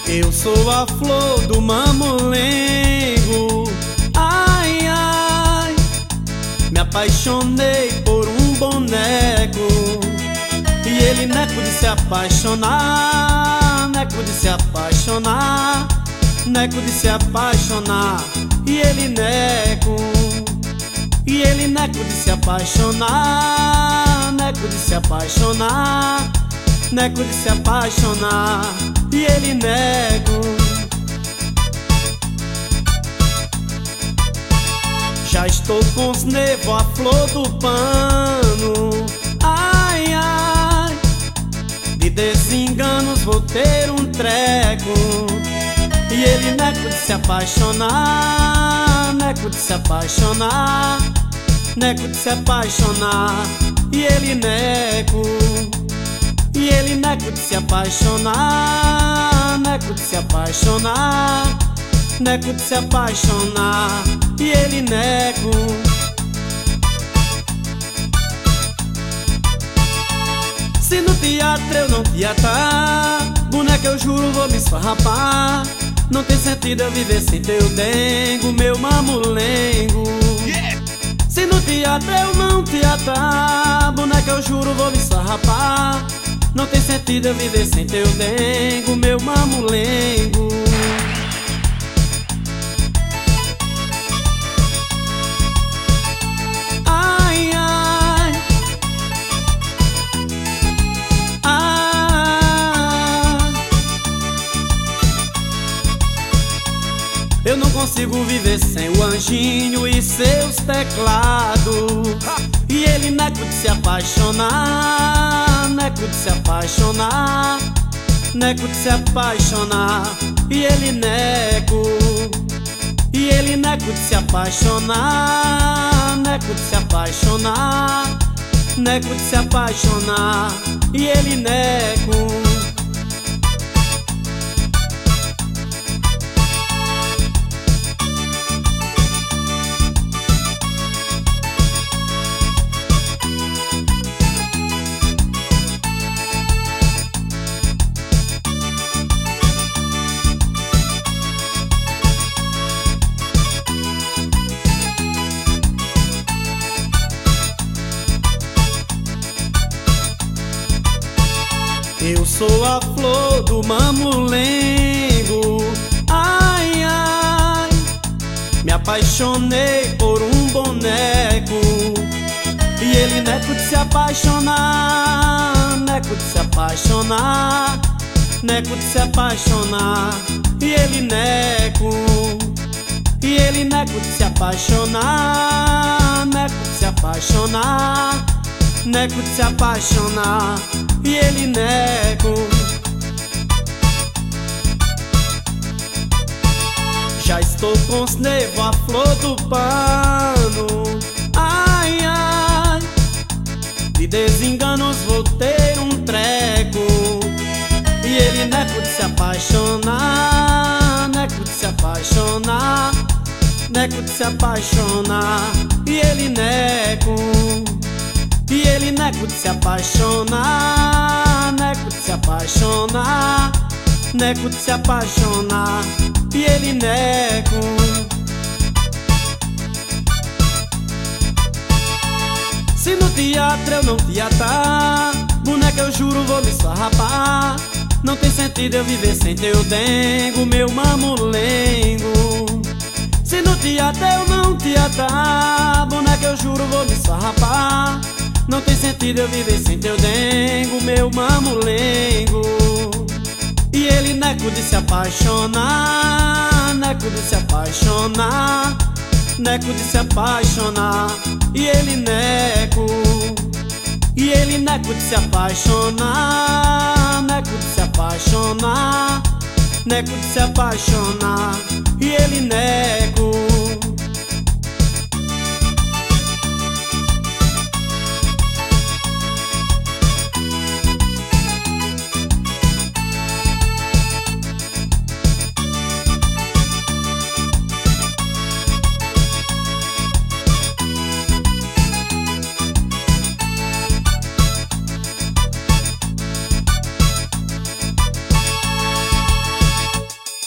Eu sou a flor do mamulengo. Ai, ai, me apaixonei por um boneco. E ele neco de se apaixonar, neco de se apaixonar, neco de se apaixonar. E ele neco de se apaixonar, neco de se apaixonar, neco de se apaixonar. E ele neco. Já estou com os nervos à flor do pano. Ai, ai, de desenganos vou ter um treco. E ele neco de se apaixonar, neco de se apaixonar, neco de se apaixonar. E ele neco de se apaixonar, neco de se apaixonar, neco de se apaixonar. E ele neco. Se no teatro eu não teatrar, boneca eu juro vou me esfarrapar. Não tem sentido eu viver sem teu dengo, meu mamulengo. Se no teatro eu não teatrar, boneca eu juro vou me esfarrapar. Não tem sentido eu viver sem teu dengo, meu mamulengo. Ai, ai, ai, eu não consigo viver sem o anjinho e seus teclados. E ele neco de se apaixonar, neco de se apaixonar, neco de se apaixonar. E ele neco de se apaixonar, neco de se apaixonar, neco de se apaixonar. E ele neco. Eu sou a flor do mamulengo. Ai, ai, me apaixonei por um boneco. E ele neco de se apaixonar, neco de se apaixonar, neco de se apaixonar. E ele neco de se apaixonar, neco de se apaixonar, neco de se apaixonar. E ele neco. Já estou com os nervos à flor do pano. Ai, ai, de desenganos vou ter um treco. E ele neco de se apaixonar, neco de se apaixonar, neco de se apaixonar. E ele neco de se apaixonar, neco de se apaixonar, neco de se apaixonar. E ele neco. Se no teatro eu não teatrar, boneca eu juro vou me esfarrapar. Não tem sentido eu viver sem teu dengo, meu mamulengo. Se no teatro eu não teatrar, boneca eu juro vou me esfarrapar. Não tem sentido eu viver sem teu dengo, meu mamulengo. E ele neco de se apaixonar, neco de se apaixonar, neco de se apaixonar. E ele neco de se apaixonar, neco de se apaixonar, neco de se apaixonar. E ele neco.